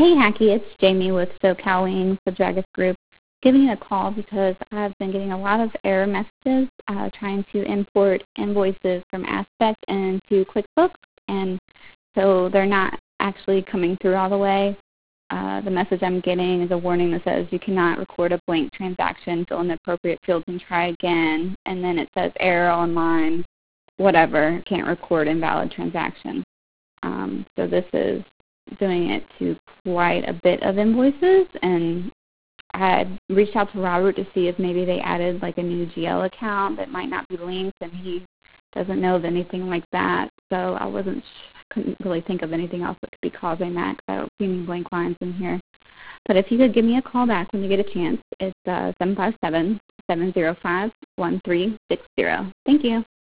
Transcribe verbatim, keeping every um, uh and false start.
Hey, Hacky, it's Jamie with SoCal Wings, the Dragus Group, giving you a call because I've been getting a lot of error messages uh, trying to import invoices from Aspect into QuickBooks, and so they're not actually coming through all the way. Uh, the message I'm getting is a warning that says you cannot record a blank transaction, fill in the appropriate fields and try again, and then it says error online, whatever, can't record invalid transaction. Um, so this is doing it to quite a bit of invoices, and I had reached out to Robert to see if maybe they added like a new G L account that might not be linked, and he doesn't know of anything like that. So I wasn't, couldn't really think of anything else that could be causing that, because I don't see any blank lines in here. But if you could give me a call back when you get a chance, it's uh, seven five seven, seven zero five, one three six zero. Thank you.